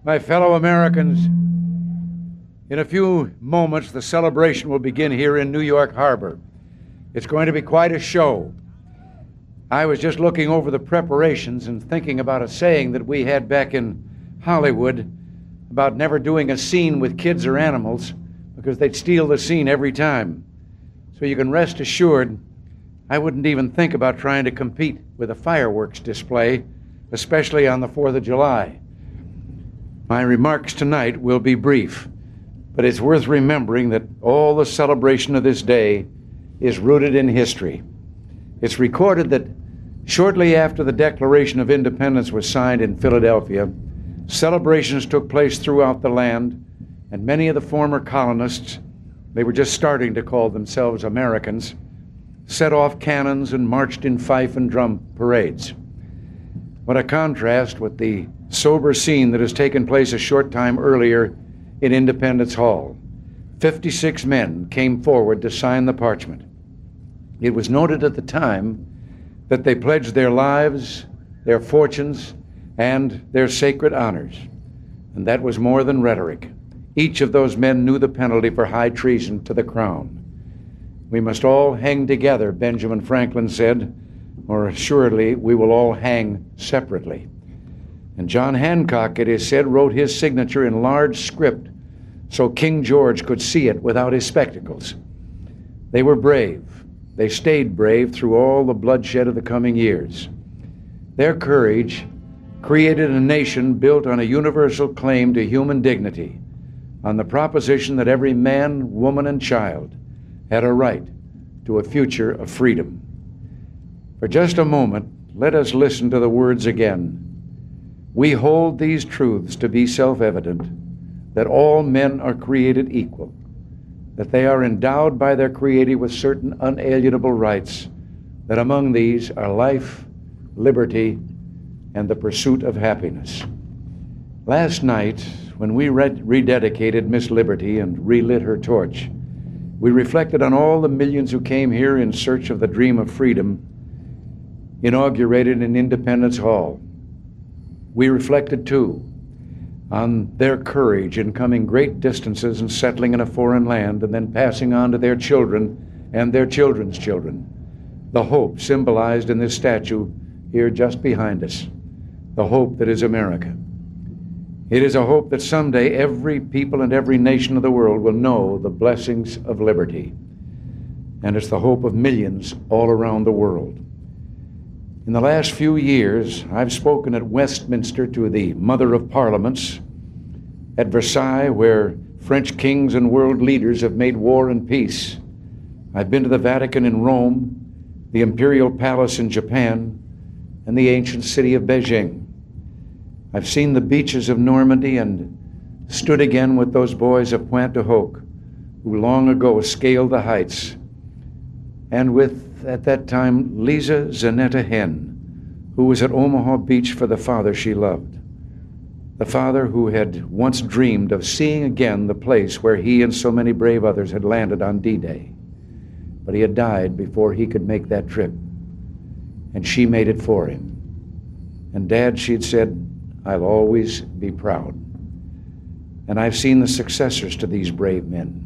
My fellow Americans, in a few moments, the celebration will begin here in New York Harbor. It's going to be quite a show. I was just looking over the preparations and thinking about a saying that we had back in Hollywood about never doing a scene with kids or animals because they'd steal the scene every time. So you can rest assured, I wouldn't even think about trying to compete with a fireworks display, especially on the 4th of July. My remarks tonight will be brief, but it's worth remembering that all the celebration of this day is rooted in history. It's recorded that shortly after the Declaration of Independence was signed in Philadelphia, celebrations took place throughout the land, and many of the former colonists, they were just starting to call themselves Americans, set off cannons and marched in fife and drum parades. What a contrast with the sober scene that has taken place a short time earlier in Independence Hall. 56 men came forward to sign the parchment. It was noted at the time that they pledged their lives, their fortunes, and their sacred honors. And that was more than rhetoric. Each of those men knew the penalty for high treason to the crown. We must all hang together, Benjamin Franklin said, or assuredly we will all hang separately. And John Hancock, it is said, wrote his signature in large script so King George could see it without his spectacles. They were brave. They stayed brave through all the bloodshed of the coming years. Their courage created a nation built on a universal claim to human dignity, on the proposition that every man, woman, and child had a right to a future of freedom. For just a moment, let us listen to the words again. We hold these truths to be self-evident, that all men are created equal, that they are endowed by their Creator with certain unalienable rights, that among these are life, liberty, and the pursuit of happiness. Last night, when we rededicated Miss Liberty and relit her torch, we reflected on all the millions who came here in search of the dream of freedom inaugurated in Independence Hall. We reflected, too, on their courage in coming great distances and settling in a foreign land and then passing on to their children and their children's children the hope symbolized in this statue here just behind us, the hope that is America. It is a hope that someday every people and every nation of the world will know the blessings of liberty. And it's the hope of millions all around the world. In the last few years, I've spoken at Westminster to the Mother of Parliaments, at Versailles, where French kings and world leaders have made war and peace. I've been to the Vatican in Rome, the Imperial Palace in Japan, and the ancient city of Beijing. I've seen the beaches of Normandy and stood again with those boys of Pointe du Hoc who long ago scaled the heights, and with, at that time, Lisa Zanetta Hen, who was at Omaha Beach for the father she loved, the father who had once dreamed of seeing again the place where he and so many brave others had landed on D-Day. But he had died before he could make that trip, and she made it for him. And Dad, she'd said, I'll always be proud. And I've seen the successors to these brave men,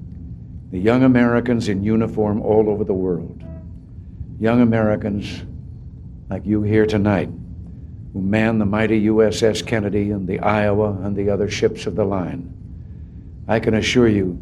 the young Americans in uniform all over the world, young Americans like you here tonight, who man the mighty USS Kennedy and the Iowa and the other ships of the line. I can assure you,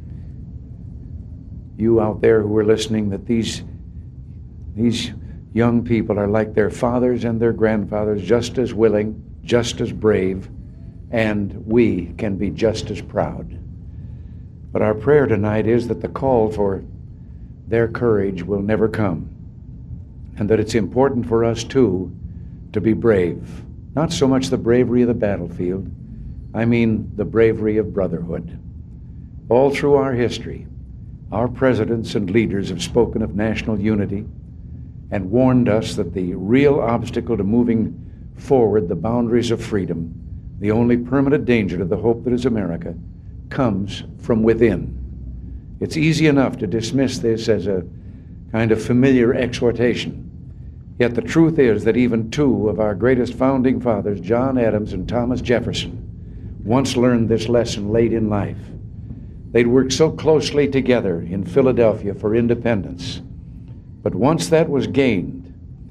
you out there who are listening, that these young people are like their fathers and their grandfathers, just as willing, just as brave, and we can be just as proud. But our prayer tonight is that the call for their courage will never come, and that it's important for us, too, to be brave. Not so much the bravery of the battlefield, I mean the bravery of brotherhood. All through our history, our presidents and leaders have spoken of national unity and warned us that the real obstacle to moving forward the boundaries of freedom, the only permanent danger to the hope that is America, comes from within. It's easy enough to dismiss this as a kind of familiar exhortation. Yet the truth is that even two of our greatest founding fathers, John Adams and Thomas Jefferson, once learned this lesson late in life. They'd worked so closely together in Philadelphia for independence. But once that was gained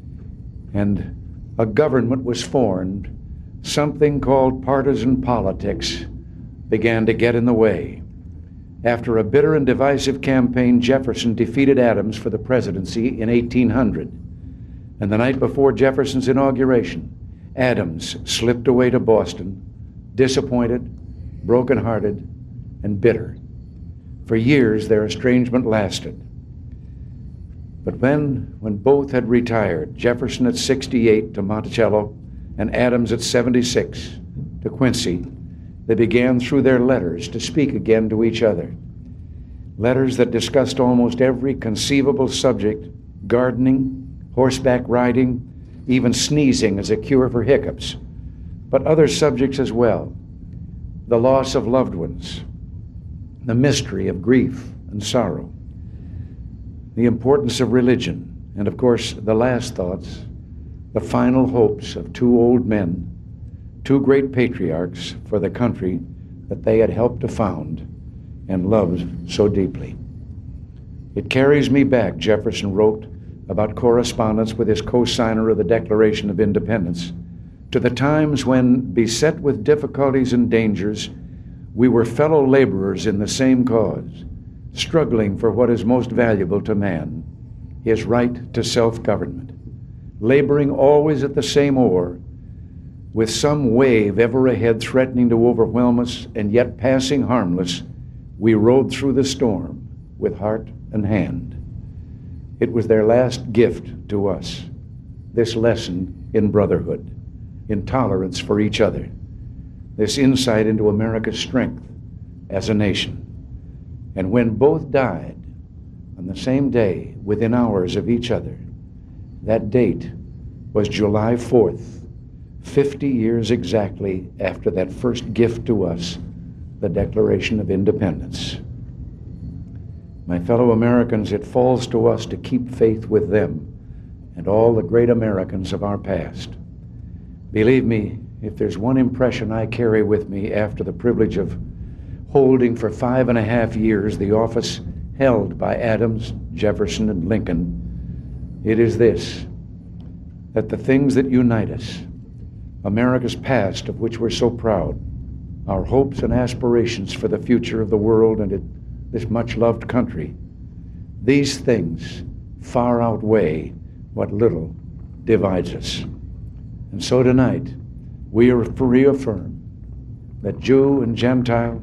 and a government was formed, something called partisan politics began to get in the way. After a bitter and divisive campaign, Jefferson defeated Adams for the presidency in 1800. And the night before Jefferson's inauguration, Adams slipped away to Boston, disappointed, broken-hearted, and bitter. For years, their estrangement lasted. But when both had retired, Jefferson at 68 to Monticello and Adams at 76 to Quincy, they began through their letters to speak again to each other. Letters that discussed almost every conceivable subject: gardening, horseback riding, even sneezing as a cure for hiccups, but other subjects as well: the loss of loved ones, the mystery of grief and sorrow, the importance of religion, and of course, the last thoughts, the final hopes of two old men, two great patriarchs for the country that they had helped to found and loved so deeply. It carries me back, Jefferson wrote about correspondence with his co-signer of the Declaration of Independence, to the times when, beset with difficulties and dangers, we were fellow laborers in the same cause, struggling for what is most valuable to man, his right to self-government, laboring always at the same oar, with some wave ever ahead threatening to overwhelm us, and yet passing harmless, we rode through the storm with heart and hand. It was their last gift to us, this lesson in brotherhood, in tolerance for each other, this insight into America's strength as a nation. And when both died on the same day, within hours of each other, that date was July 4th, 50 years exactly after that first gift to us, the Declaration of Independence. My fellow Americans, it falls to us to keep faith with them and all the great Americans of our past. Believe me, if there's one impression I carry with me after the privilege of holding for 5.5 years the office held by Adams, Jefferson, and Lincoln, it is this: that the things that unite us, America's past of which we're so proud, our hopes and aspirations for the future of the world and this much-loved country, these things far outweigh what little divides us. And so tonight, we reaffirm that Jew and Gentile,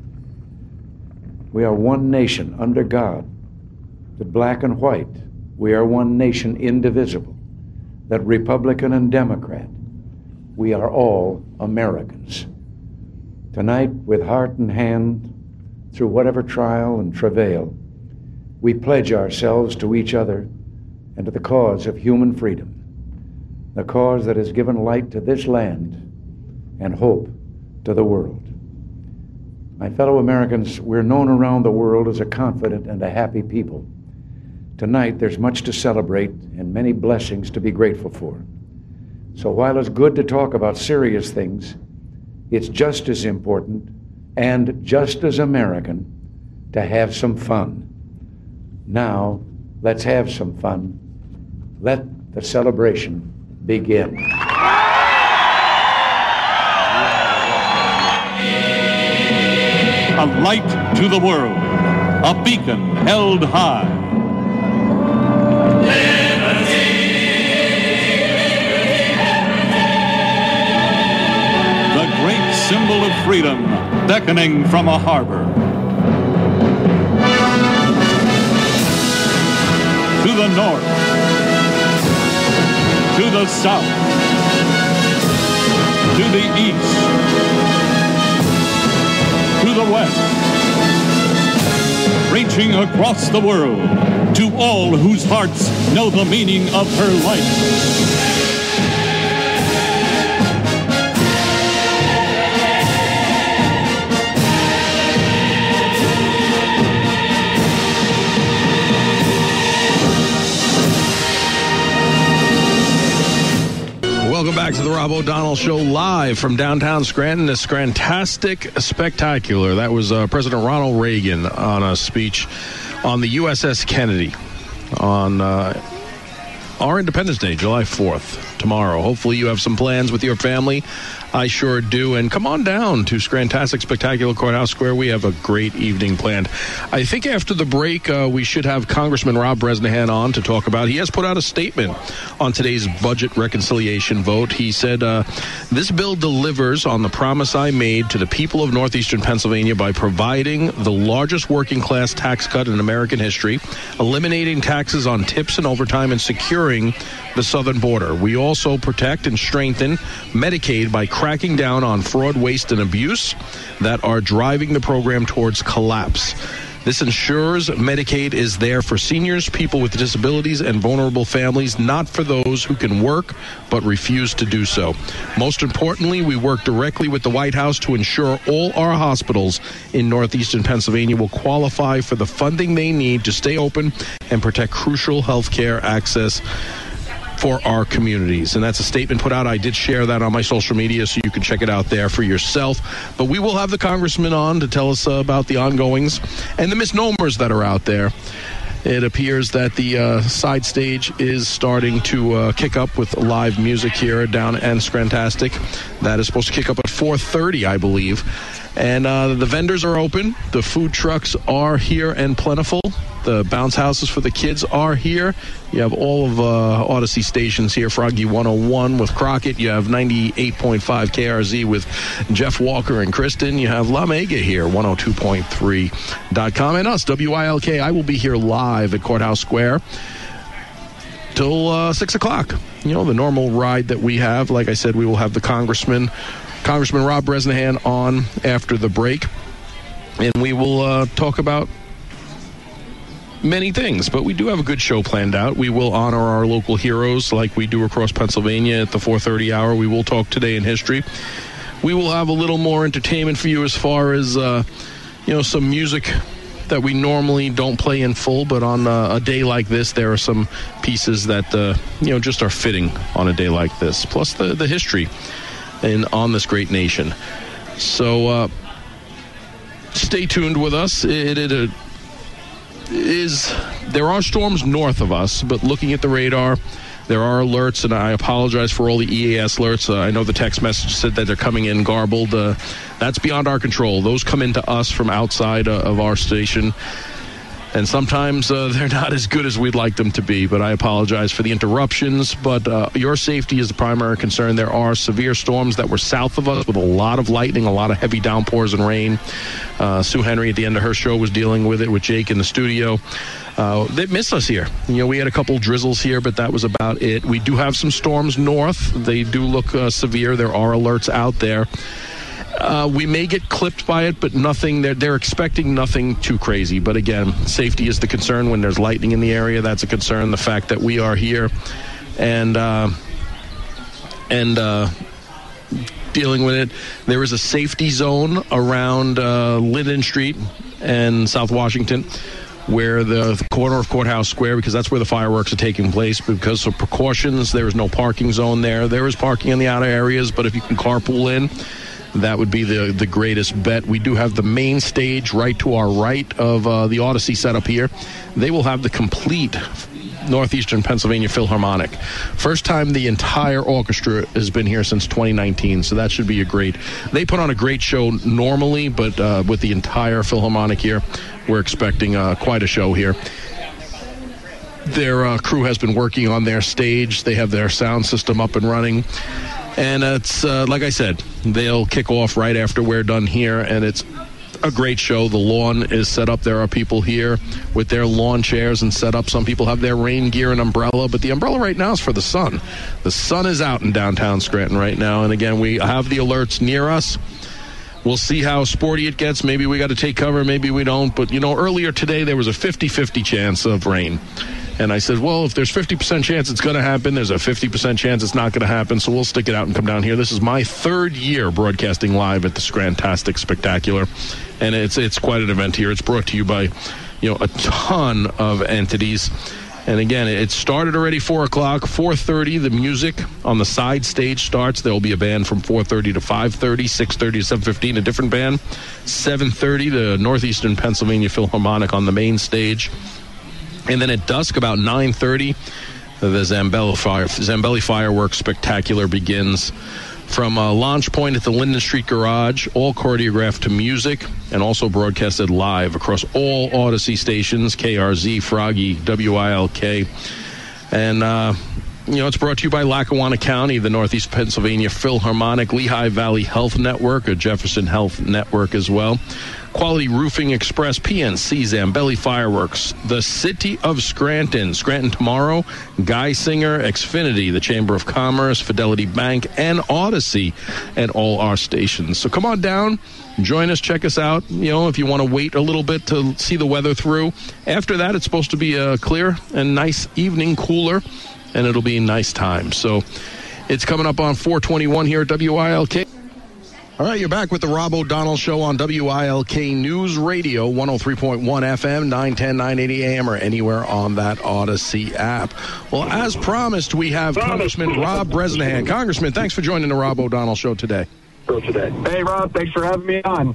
we are one nation under God, that black and white, we are one nation indivisible, that Republican and Democrat, we are all Americans. Tonight, with heart and hand, through whatever trial and travail, we pledge ourselves to each other and to the cause of human freedom, the cause that has given light to this land and hope to the world. My fellow Americans, we're known around the world as a confident and a happy people. Tonight, there's much to celebrate and many blessings to be grateful for. So while it's good to talk about serious things, it's just as important and just as American to have some fun. Now, let's have some fun. Let the celebration begin. A light to the world, a beacon held high. The great symbol of freedom beckoning from a harbor. To the north, to the south, to the east, to the west, reaching across the world to all whose hearts know the meaning of her life. Welcome back to the Rob O'Donnell Show live from downtown Scranton. This Scrantastic Spectacular. That was President Ronald Reagan on a speech on the USS Kennedy on our Independence Day, July 4th, tomorrow. Hopefully you have some plans with your family. I sure do. And come on down to Scrantastic Spectacular Courthouse Square. We have a great evening planned. I think after the break, we should have Congressman Rob Bresnahan on to talk about. He has put out a statement on today's budget reconciliation vote. He said, this bill delivers on the promise I made to the people of northeastern Pennsylvania by providing the largest working class tax cut in American history, eliminating taxes on tips and overtime, and securing the southern border. We also protect and strengthen Medicaid by cracking down on fraud, waste, and abuse that are driving the program towards collapse. This ensures Medicaid is there for seniors, people with disabilities, and vulnerable families, not for those who can work but refuse to do so. Most importantly, we work directly with the White House to ensure all our hospitals in northeastern Pennsylvania will qualify for the funding they need to stay open and protect crucial health care access for our communities. And that's a statement put out. I did share that on my social media, so you can check it out there for yourself. But we will have the congressman on to tell us about the ongoings and the misnomers that are out there. It appears that the side stage is starting to kick up with live music here down at Scrantastic. That is supposed to kick up at 4:30, I believe. And the vendors are open. The food trucks are here and plentiful. The bounce houses for the kids are here. You have all of Odyssey stations here. Froggy 101 with Crockett. You have 98.5 KRZ with Jeff Walker and Kristen. You have La Mega here, 102.3.com. And us, WILK. I will be here live at Courthouse Square till 6 o'clock. You know, the normal ride that we have. Like I said, we will have the Congressman Rob Bresnahan on after the break. And we will talk about many things, but we do have a good show planned out. We will honor our local heroes like we do across Pennsylvania at the 4:30 hour. We will talk today in history. We will have a little more entertainment for you as far as, some music that we normally don't play in full, but on a day like this, there are some pieces that, just are fitting on a day like this, plus the history on this great nation. So stay tuned with us. There are storms north of us, but looking at the radar, there are alerts, and I apologize for all the EAS alerts. I know the text message said that they're coming in garbled. That's beyond our control. Those come into us from outside of our station, and sometimes they're not as good as we'd like them to be, but I apologize for the interruptions. But your safety is the primary concern. There are severe storms that were south of us with a lot of lightning, a lot of heavy downpours and rain. Sue Henry at the end of her show was dealing with it with Jake in the studio. They missed us here. We had a couple drizzles here, but that was about it. We do have some storms north. They do look severe. There are alerts out there. We may get clipped by it, but nothing. They're expecting nothing too crazy. But again, safety is the concern. When there's lightning in the area, that's a concern. The fact that we are here and dealing with it. There is a safety zone around Linden Street and South Washington, where the corner of Courthouse Square, because that's where the fireworks are taking place. Because of precautions, there is no parking zone there. There is parking in the outer areas, but if you can carpool in, that would be the greatest bet. We do have the main stage right to our right of the Odyssey setup here. They will have the complete Northeastern Pennsylvania Philharmonic. First time the entire orchestra has been here since 2019, so that should be they put on a great show normally, but with the entire Philharmonic here, we're expecting quite a show here. Their crew has been working on their stage. They have their sound system up and running. And it's, like I said, they'll kick off right after we're done here, and it's a great show. The lawn is set up. There are people here with their lawn chairs and set up. Some people have their rain gear and umbrella, but the umbrella right now is for the sun. The sun is out in downtown Scranton right now, and again, we have the alerts near us. We'll see how sporty it gets. Maybe we got to take cover, maybe we don't. But, earlier today there was a 50-50 chance of rain. And I said, well, if there's 50% chance it's going to happen, there's a 50% chance it's not going to happen, so we'll stick it out and come down here. This is my third year broadcasting live at the Scrantastic Spectacular, and it's quite an event here. It's brought to you by, a ton of entities. And again, it started already 4 o'clock. 4:30, the music on the side stage starts. There will be a band from 4:30 to 5:30, 6:30 to 7:15, a different band. 7:30, the Northeastern Pennsylvania Philharmonic on the main stage. And then at dusk, about 9:30, the Zambelli Fireworks Spectacular begins from Launch Point at the Linden Street Garage, all choreographed to music and also broadcasted live across all Odyssey stations, KRZ, Froggy, WILK. And, it's brought to you by Lackawanna County, the Northeast Pennsylvania Philharmonic, Lehigh Valley Health Network, a Jefferson Health Network as well. Quality Roofing Express, PNC, Zambelli Fireworks, the City of Scranton, Scranton Tomorrow, Guy Singer, Xfinity, the Chamber of Commerce, Fidelity Bank, and Odyssey at all our stations. So come on down, join us, check us out. If you want to wait a little bit to see the weather through. After that, it's supposed to be a clear and nice evening, cooler, and it'll be a nice time. So it's coming up on 421 here at WILK. All right, you're back with the Rob O'Donnell Show on WILK News Radio, 103.1 FM, 910, 980 AM, or anywhere on that Odyssey app. Well, as promised, we have Congressman Rob Bresnahan. Congressman, thanks for joining the Rob O'Donnell Show today. Hey, Rob, thanks for having me on.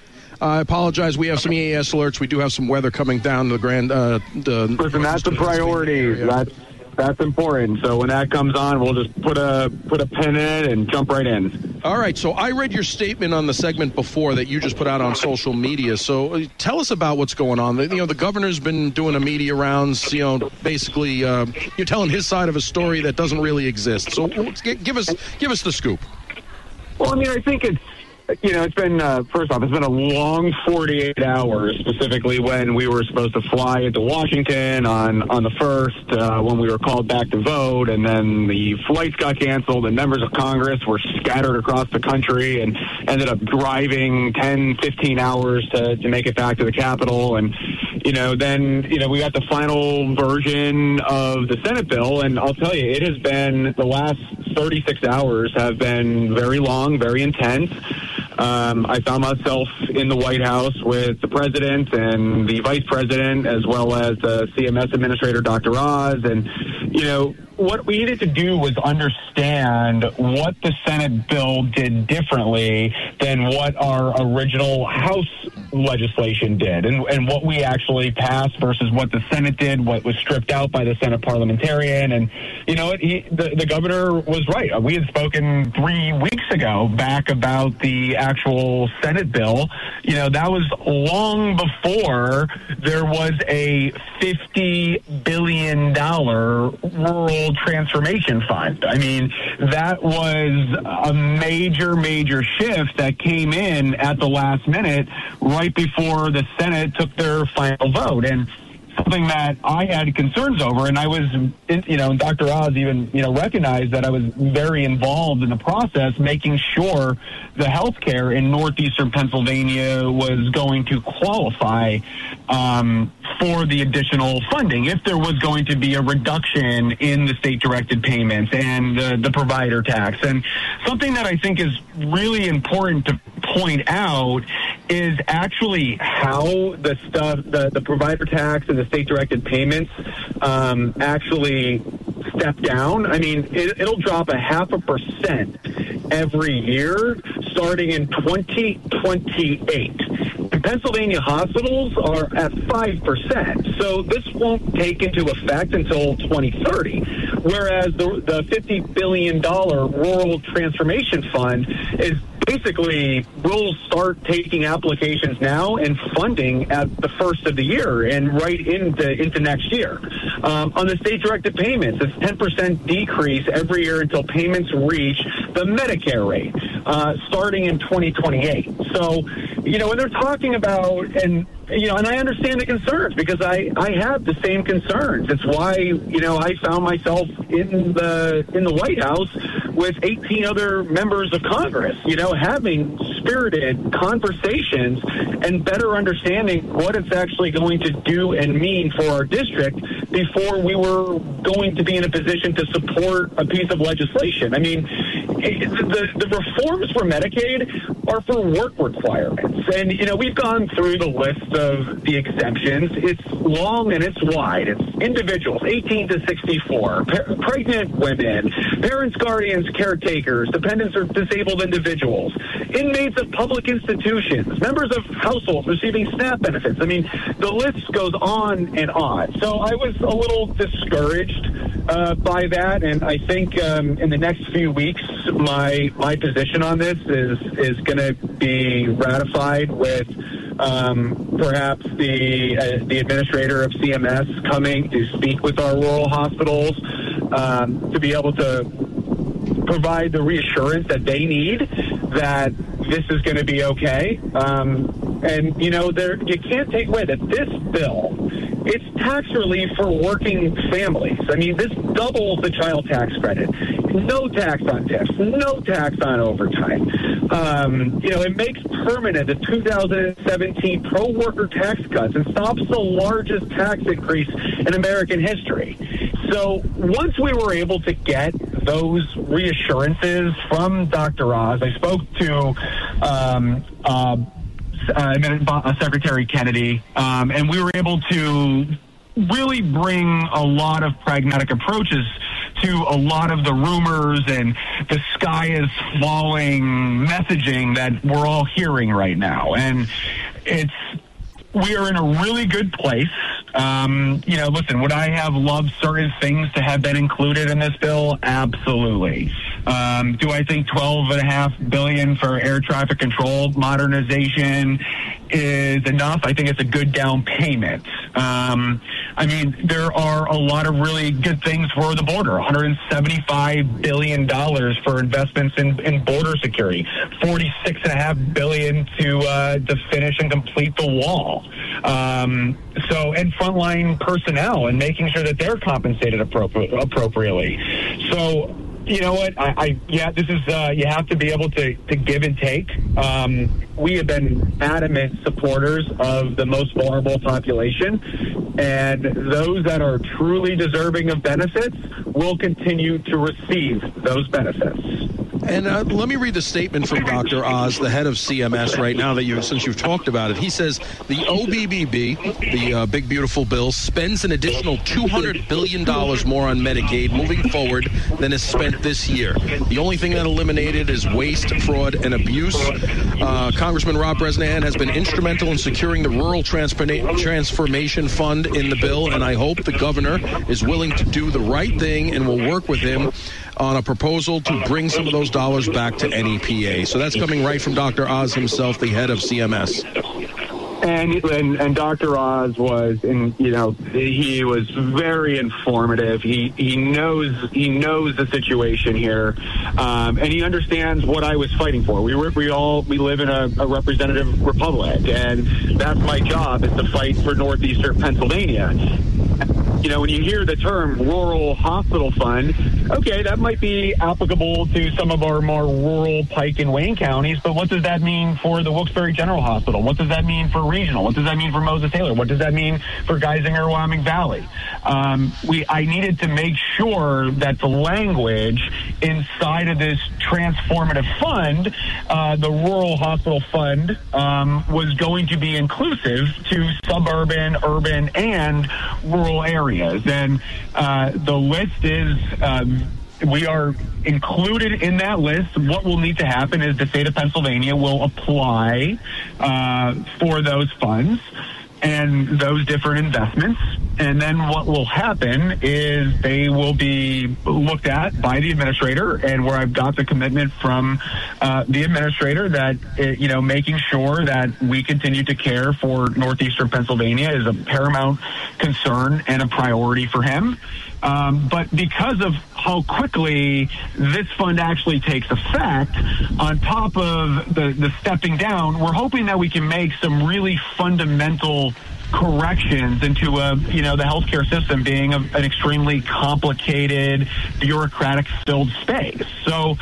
I apologize. We have some EAS alerts. We do have some weather coming down the Grand. Listen, that's a priority. That's important. So when that comes on, we'll just put a pin in it and jump right in. All right. So I read your statement on the segment before that you just put out on social media. So tell us about what's going on. The governor's been doing a media rounds. Basically, you're telling his side of a story that doesn't really exist. So give us the scoop. Well, I think it's been, first off, it's been a long 48 hours, specifically when we were supposed to fly into Washington on the 1st, when we were called back to vote, and then the flights got canceled, and members of Congress were scattered across the country and ended up driving 10, 15 hours to make it back to the Capitol. And, then we got the final version of the Senate bill, and I'll tell you, it has been, the last 36 hours have been very long, very intense. I found myself in the White House with the president and the vice president, as well as the CMS administrator, Dr. Oz. And, what we needed to do was understand what the Senate bill did differently than what our original House legislation did, and what we actually passed versus what the Senate did, what was stripped out by the Senate parliamentarian. And, the governor was right. We had spoken 3 weeks ago back about the actual Senate bill. That was long before there was a $50 billion rural transformation fund. That was a major shift that came in at the last minute, right before the Senate took their final vote. And something that I had concerns over, and I was, Dr. Oz even, recognized that I was very involved in the process, making sure the healthcare in northeastern Pennsylvania was going to qualify for the additional funding if there was going to be a reduction in the state-directed payments and the provider tax. And something that I think is really important to point out is actually how the provider tax and the state-directed payments actually step down. It'll drop 0.5% every year starting in 2028. And Pennsylvania hospitals are at 5%. So this won't take into effect until 2030. Whereas the $50 billion Rural Transformation Fund is basically, we'll start taking applications now and funding at the first of the year and right into next year. On the state-directed payments, it's 10% decrease every year until payments reach the Medicare rate, starting in 2028. So, when they're talking about, and I understand the concerns because I have the same concerns. It's why, I found myself in the White House with 18 other members of Congress, having spirited conversations and better understanding what it's actually going to do and mean for our district before we were going to be in a position to support a piece of legislation. the reforms for Medicaid are for work requirements. And, we've gone through the list of the exemptions. It's long and it's wide. It's individuals, 18 to 64, pregnant women, parents, guardians, caretakers, dependents or disabled individuals, inmates of public institutions, members of households receiving SNAP benefits. I mean, the list goes on and on. So I was a little discouraged by that, and I think in the next few weeks, my position on this is going to be ratified with perhaps the administrator of CMS coming to speak with our rural hospitals to be able to provide the reassurance that they need that this is going to be okay. And, you can't take away that this bill, it's tax relief for working families. I mean, this doubles the child tax credit. No tax on tips, no tax on overtime. It makes permanent the 2017 pro-worker tax cuts and stops the largest tax increase in American history. So once we were able to get those reassurances from Dr. Oz, I spoke to Secretary Kennedy, and we were able to really bring a lot of pragmatic approaches to a lot of the rumors and the sky is falling messaging that we're all hearing right now. And we are in a really good place. Listen, would I have loved certain things to have been included in this bill? Absolutely. Do I think $12.5 billion for air traffic control modernization is enough? I think it's a good down payment. There are a lot of really good things for the border. $175 billion for investments in border security. $46.5 billion to finish and complete the wall. And frontline personnel and making sure that they're compensated appropriately. So, you know what? This is, you have to be able to give and take. We have been adamant supporters of the most vulnerable population, and those that are truly deserving of benefits will continue to receive those benefits. And let me read the statement from Dr. Oz, the head of CMS, right now, since you've talked about it. He says the OBBB, the Big Beautiful Bill, spends an additional $200 billion more on Medicaid moving forward than is spent this year. The only thing that eliminated is waste, fraud, and abuse. Congressman Rob Bresnahan has been instrumental in securing the Rural Transformation Fund in the bill, and I hope the governor is willing to do the right thing and will work with him on a proposal to bring some of those dollars back to NEPA. So that's coming right from Dr. Oz himself, the head of CMS. And Dr. Oz was, he was very informative. He knows the situation here, and he understands what I was fighting for. We live in a representative republic, and that's my job, is to fight for northeastern Pennsylvania. When you hear the term rural hospital fund, okay, that might be applicable to some of our more rural Pike and Wayne counties, but what does that mean for the Wilkes-Barre General Hospital? What does that mean for regional? What does that mean for Moses Taylor? What does that mean for Geisinger, Wyoming Valley? I needed to make sure that the language inside of this transformative fund, the rural hospital fund, was going to be inclusive to suburban, urban, and rural areas. And the list is, we are included in that list. What will need to happen is the state of Pennsylvania will apply for those funds and those different investments. And then what will happen is they will be looked at by the administrator, and where I've got the commitment from the administrator that, making sure that we continue to care for northeastern Pennsylvania is a paramount concern and a priority for him. But because of how quickly this fund actually takes effect, on top of the stepping down, we're hoping that we can make some really fundamental corrections into the healthcare system being an extremely complicated, bureaucratic-filled space. So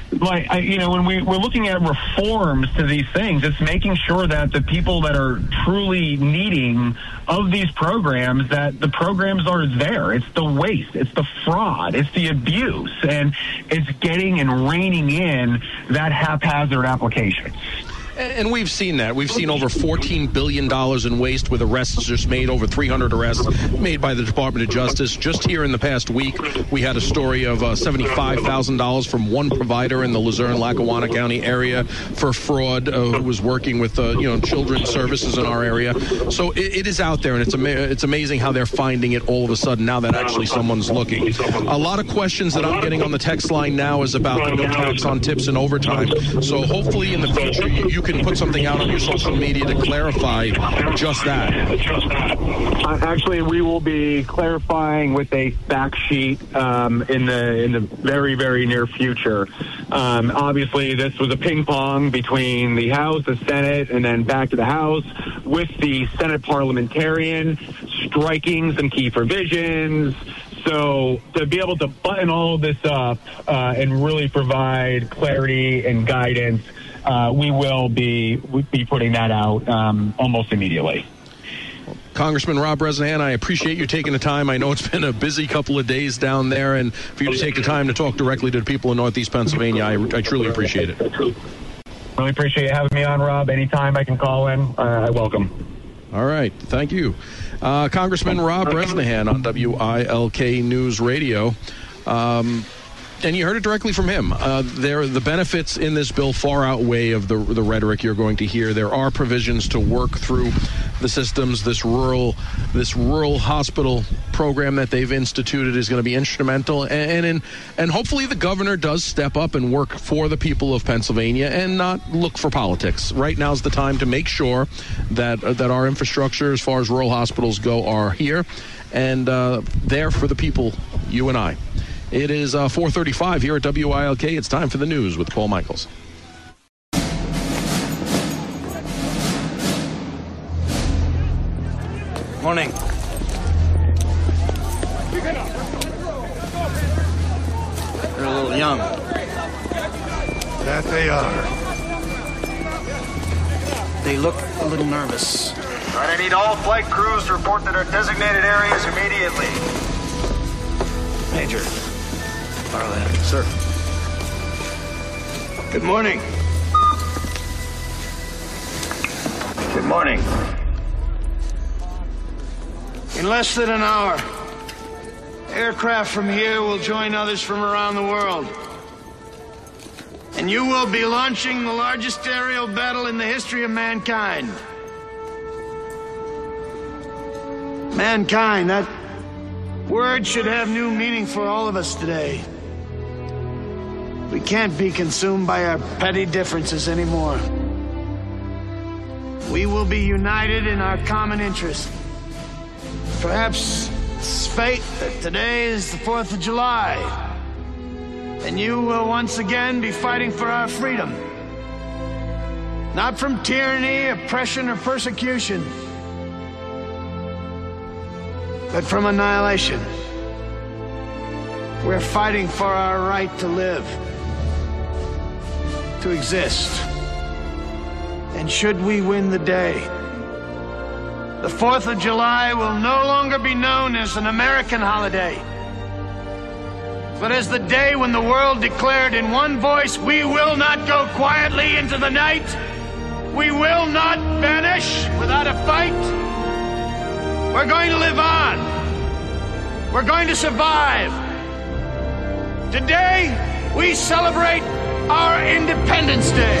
like, when we're looking at reforms to these things, it's making sure that the people that are truly needing of these programs, that the programs are there. It's the waste, it's the fraud, it's the abuse, and it's getting and reining in that haphazard application. And we've seen that. We've seen over $14 billion in waste with arrests just made, over 300 arrests made by the Department of Justice. Just here in the past week, we had a story of $75,000 from one provider in the Luzerne-Lackawanna County area for fraud who was working with children's services in our area. So it is out there, and it's amazing how they're finding it all of a sudden now that actually someone's looking. A lot of questions that I'm getting on the text line now is about the no tax on tips and overtime. So hopefully in the future you can put something out on your social media to clarify just that. Actually, we will be clarifying with a fact sheet in the very, very near future. Obviously, this was a ping pong between the House, the Senate, and then back to the House with the Senate parliamentarian striking some key provisions. So to be able to button all of this up and really provide clarity and guidance, we will be putting that out almost immediately. Congressman Rob Bresnahan, I appreciate you taking the time. I know it's been a busy couple of days down there, and for you to take the time to talk directly to the people in Northeast Pennsylvania, I truly appreciate it. Really appreciate you having me on, Rob. Anytime I can call in, I welcome. All right. Thank you. Congressman Rob Bresnahan on WILK News Radio. And you heard it directly from him. The benefits in this bill far outweigh of the rhetoric you're going to hear. There are provisions to work through the systems. This rural hospital program that they've instituted is going to be instrumental, and hopefully the governor does step up and work for the people of Pennsylvania and not look for politics. Right now is the time to make sure that our infrastructure, as far as rural hospitals go, are here and there for the people, you and I. It is 4:35 here at WILK. It's time for the news with Paul Michaels. Morning. They're a little young. That they are. They look a little nervous. All right, I need all flight crews to report to their designated areas immediately. Major. Barland. Sir. Good morning. Good morning. In less than an hour, aircraft from here will join others from around the world. And you will be launching the largest aerial battle in the history of mankind. Mankind, that word should have new meaning for all of us today. We can't be consumed by our petty differences anymore. We will be united in our common interest. Perhaps it's fate that today is the 4th of July, and you will once again be fighting for our freedom. Not from tyranny, oppression, or persecution, but from annihilation. We're fighting for our right to live, to exist. And should we win the day, the 4th of July will no longer be known as an American holiday, but as the day when the world declared in one voice, we will not go quietly into the night. We will not vanish without a fight. We're going to live on. We're going to survive. Today, we celebrate our Independence Day.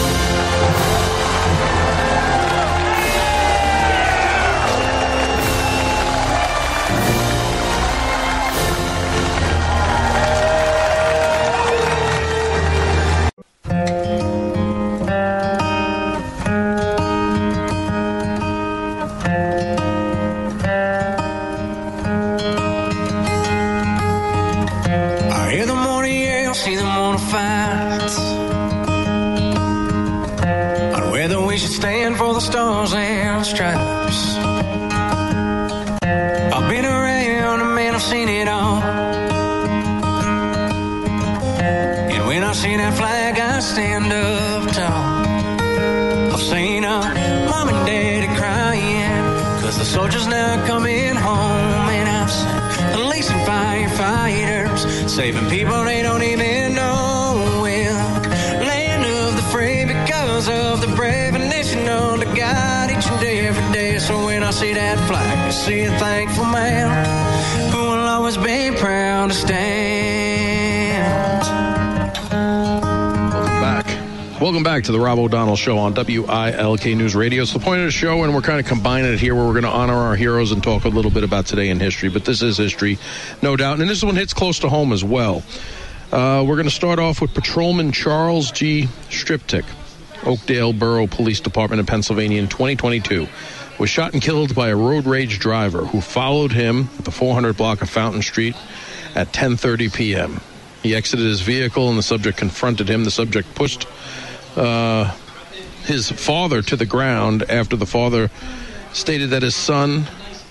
Stars and stripes. I've been around and man, I've seen it all. And when I see that flag seen her mom and daddy crying, 'cause the soldiers now coming home. And I've seen police and firefighters saving people they don't even know. Well, land of the free because of the brave and nation under God each and every day. So when I see that flag, I see a thankful man who will always be proud to stand. Welcome back to the Rob O'Donnell Show on WILK News Radio. It's the point of the show, and we're kind of combining it here where we're going to honor our heroes and talk a little bit about today in history. But this is history, no doubt. And this one hits close to home as well. We're going to start off with Patrolman Charles G. Striptick, Oakdale Borough Police Department in Pennsylvania in 2022. Was shot and killed by a road rage driver who followed him at the 400 block of Fountain Street at 10:30 p.m. He exited his vehicle and the subject confronted him. The subject pushed his father to the ground after the father stated that his son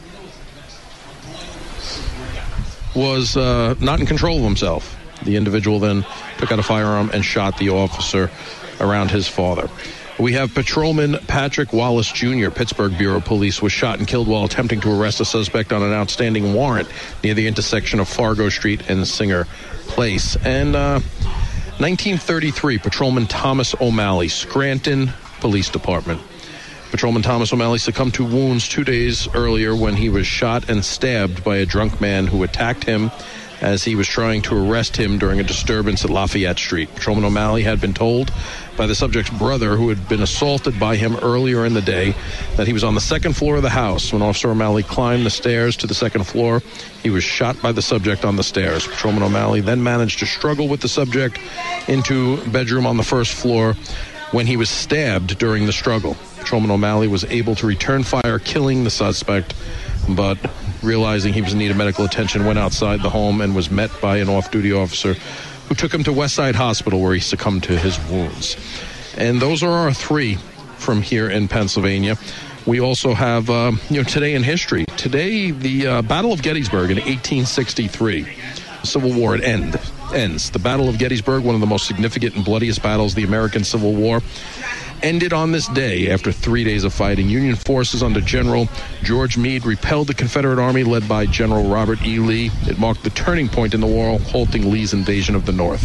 was not in control of himself. The individual then took out a firearm and shot the officer around his father. We have Patrolman Patrick Wallace Jr., Pittsburgh Bureau of Police, was shot and killed while attempting to arrest a suspect on an outstanding warrant near the intersection of Fargo Street and Singer Place. And 1933, Patrolman Thomas O'Malley, Scranton Police Department. Patrolman Thomas O'Malley succumbed to wounds 2 days earlier when he was shot and stabbed by a drunk man who attacked him as he was trying to arrest him during a disturbance at Lafayette Street. Patrolman O'Malley had been told by the subject's brother, who had been assaulted by him earlier in the day, that he was on the second floor of the house. When Officer O'Malley climbed the stairs to the second floor, he was shot by the subject on the stairs. Patrolman O'Malley then managed to struggle with the subject into a bedroom on the first floor when he was stabbed during the struggle. Patrolman O'Malley was able to return fire, killing the suspect, but realizing he was in need of medical attention, went outside the home and was met by an off-duty officer who took him to Westside Hospital, where he succumbed to his wounds. And those are our three from here in Pennsylvania. We also have, today in history. Today, the Battle of Gettysburg in 1863. The Civil War ends. The Battle of Gettysburg, one of the most significant and bloodiest battles of the American Civil War, ended on this day after 3 days of fighting. Union forces under General George Meade repelled the Confederate Army led by General Robert E. Lee. It marked the turning point in the war, halting Lee's invasion of the North.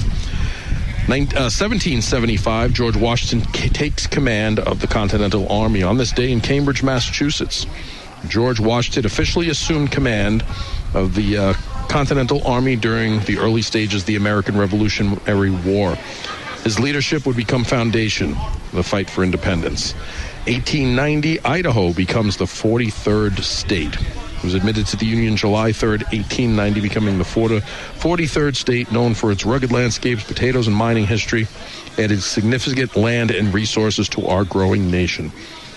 1775, George Washington takes command of the Continental Army. On this day in Cambridge, Massachusetts, George Washington officially assumed command of the Continental Army during the early stages of the American Revolutionary War. His leadership would become foundation of the fight for independence. 1890, Idaho becomes the 43rd state. It was admitted to the Union July 3rd, 1890, becoming the 43rd state, known for its rugged landscapes, potatoes, and mining history, added significant land and resources to our growing nation.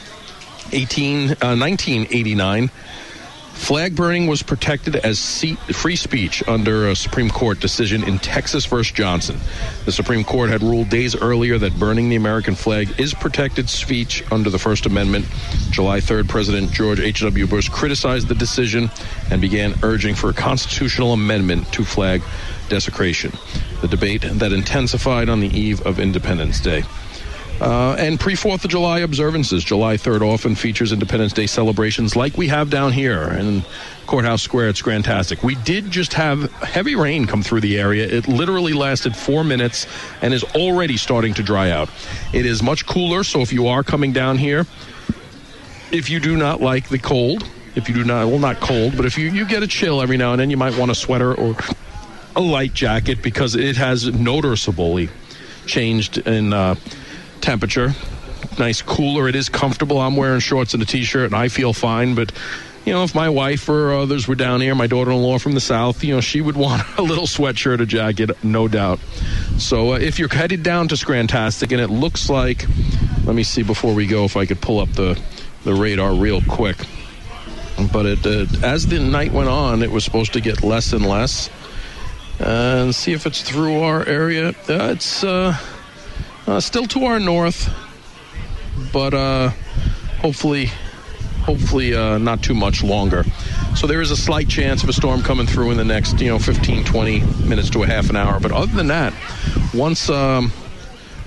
1989, flag burning was protected as free speech under a Supreme Court decision in Texas v. Johnson. The Supreme Court had ruled days earlier that burning the American flag is protected speech under the First Amendment. July 3rd, President George H.W. Bush criticized the decision and began urging for a constitutional amendment to flag desecration, the debate that intensified on the eve of Independence Day. And pre-4th of July observances. July 3rd often features Independence Day celebrations like we have down here in Courthouse Square at Scrantastic. We did just have heavy rain come through the area. It literally lasted 4 minutes and is already starting to dry out. It is much cooler, so if you are coming down here, if you do not like the cold, if you do not, well, not cold, but if you get a chill every now and then, you might want a sweater or a light jacket, because it has noticeably changed in temperature. Nice cooler. It is comfortable. I'm wearing shorts and a t-shirt and I feel fine, but if my wife or others were down here, my daughter-in-law from the south, she would want a little sweatshirt or jacket, no doubt. So if you're headed down to Scrantastic, and it looks like, let me see before we go if I could pull up the radar real quick, but as the night went on, it was supposed to get less and less. And see if it's through our area. It's still to our north, but hopefully not too much longer. So there is a slight chance of a storm coming through in the next 15, 20 minutes to a half an hour. But other than that, once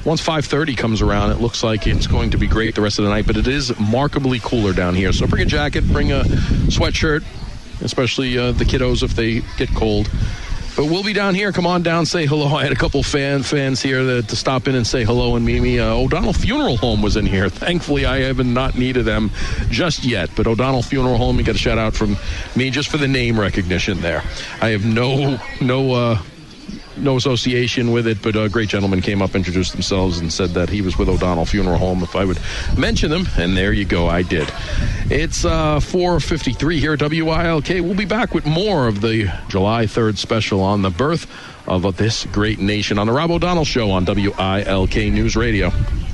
once 5:30 comes around, it looks like it's going to be great the rest of the night, but it is markedly cooler down here. So bring a jacket, bring a sweatshirt, especially the kiddos if they get cold. But we'll be down here. Come on down, say hello. I had a couple fans here to stop in and say hello and meet me. O'Donnell Funeral Home was in here. Thankfully, I haven't not needed them just yet. But O'Donnell Funeral Home, you get a shout out from me just for the name recognition there. I have no association with it, but a great gentleman came up, introduced themselves, and said that he was with O'Donnell Funeral Home if I would mention them, and there you go, I did. It's 4:53 here at WILK. We'll be back with more of the July 3rd special on the birth of this great nation on the Rob O'Donnell Show on WILK News Radio.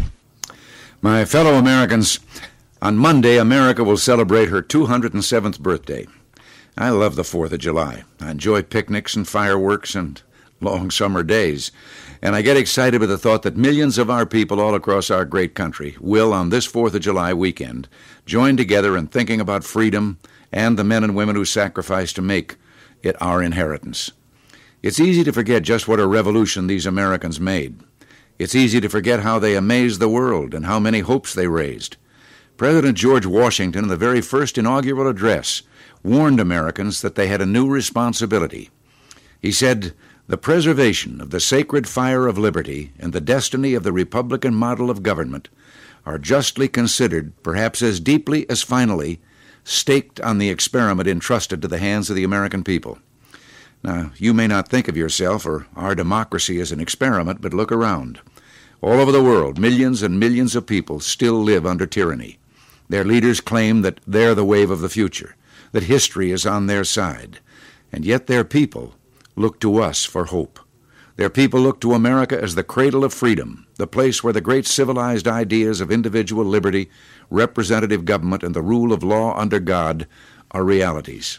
My fellow Americans, on Monday, America will celebrate her 207th birthday. I love the 4th of July. I enjoy picnics and fireworks and long summer days, and I get excited with the thought that millions of our people all across our great country will, on this 4th of July weekend, join together in thinking about freedom and the men and women who sacrificed to make it our inheritance. It's easy to forget just what a revolution these Americans made. It's easy to forget how they amazed the world and how many hopes they raised. President George Washington, in the very first inaugural address, warned Americans that they had a new responsibility. He said, "The preservation of the sacred fire of liberty and the destiny of the Republican model of government are justly considered, perhaps as deeply as finally, staked on the experiment entrusted to the hands of the American people." Now, you may not think of yourself or our democracy as an experiment, but look around. All over the world, millions and millions of people still live under tyranny. Their leaders claim that they're the wave of the future, that history is on their side, and yet their people look to us for hope. Their people look to America as the cradle of freedom, the place where the great civilized ideas of individual liberty, representative government, and the rule of law under God are realities.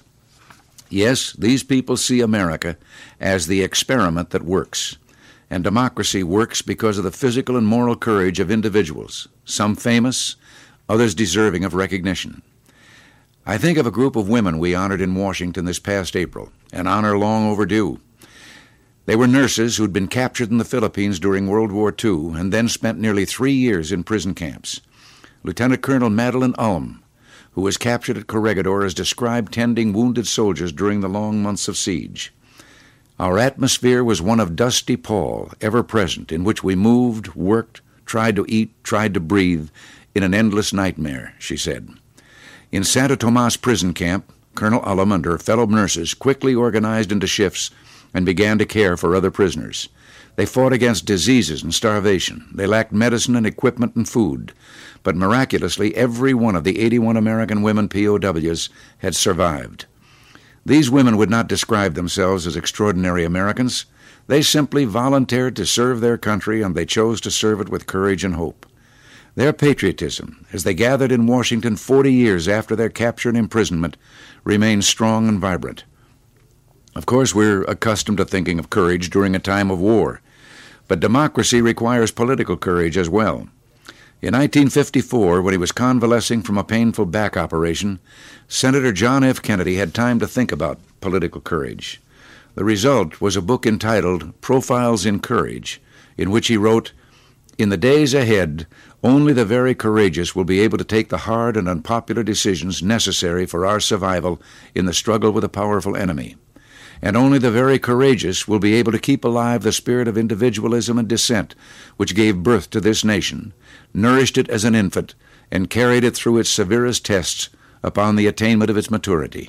Yes, these people see America as the experiment that works, and democracy works because of the physical and moral courage of individuals, some famous, others deserving of recognition. I think of a group of women we honored in Washington this past April, an honor long overdue. They were nurses who'd been captured in the Philippines during World War II and then spent nearly 3 years in prison camps. Lieutenant Colonel Madeline Ulm, who was captured at Corregidor, is described tending wounded soldiers during the long months of siege. Our atmosphere was one of dusty pall, ever present, in which we moved, worked, tried to eat, tried to breathe, in an endless nightmare, she said. In Santa Tomas prison camp, Colonel Ullum and her fellow nurses quickly organized into shifts and began to care for other prisoners. They fought against diseases and starvation. They lacked medicine and equipment and food. But miraculously, every one of the 81 American women POWs had survived. These women would not describe themselves as extraordinary Americans. They simply volunteered to serve their country, and they chose to serve it with courage and hope. Their patriotism, as they gathered in Washington 40 years after their capture and imprisonment, remains strong and vibrant. Of course, we're accustomed to thinking of courage during a time of war, but democracy requires political courage as well. In 1954, when he was convalescing from a painful back operation, Senator John F. Kennedy had time to think about political courage. The result was a book entitled Profiles in Courage, in which he wrote, "In the days ahead, only the very courageous will be able to take the hard and unpopular decisions necessary for our survival in the struggle with a powerful enemy. And only the very courageous will be able to keep alive the spirit of individualism and dissent which gave birth to this nation, nourished it as an infant, and carried it through its severest tests upon the attainment of its maturity."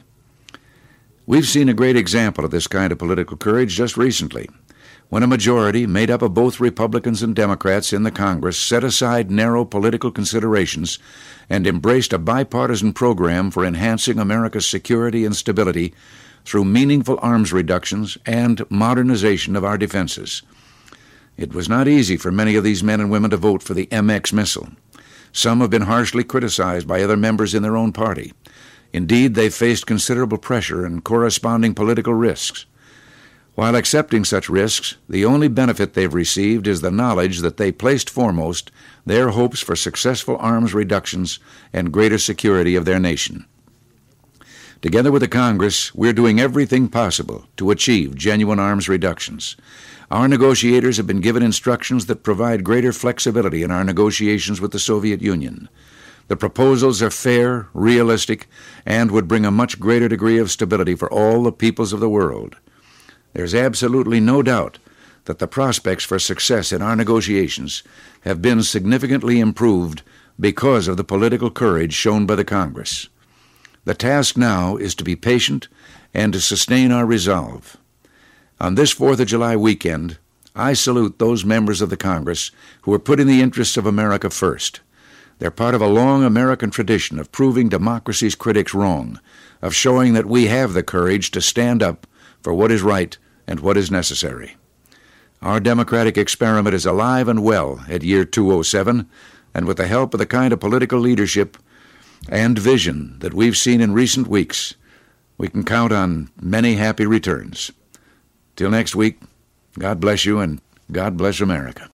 We've seen a great example of this kind of political courage just recently, when a majority made up of both Republicans and Democrats in the Congress set aside narrow political considerations and embraced a bipartisan program for enhancing America's security and stability through meaningful arms reductions and modernization of our defenses. It was not easy for many of these men and women to vote for the MX missile. Some have been harshly criticized by other members in their own party. Indeed, they faced considerable pressure and corresponding political risks. While accepting such risks, the only benefit they've received is the knowledge that they placed foremost their hopes for successful arms reductions and greater security of their nation. Together with the Congress, we're doing everything possible to achieve genuine arms reductions. Our negotiators have been given instructions that provide greater flexibility in our negotiations with the Soviet Union. The proposals are fair, realistic, and would bring a much greater degree of stability for all the peoples of the world. There's absolutely no doubt that the prospects for success in our negotiations have been significantly improved because of the political courage shown by the Congress. The task now is to be patient and to sustain our resolve. On this 4th of July weekend, I salute those members of the Congress who are putting the interests of America first. They're part of a long American tradition of proving democracy's critics wrong, of showing that we have the courage to stand up for what is right and what is necessary. Our democratic experiment is alive and well at year 207, and with the help of the kind of political leadership and vision that we've seen in recent weeks, we can count on many happy returns. Till next week, God bless you and God bless America.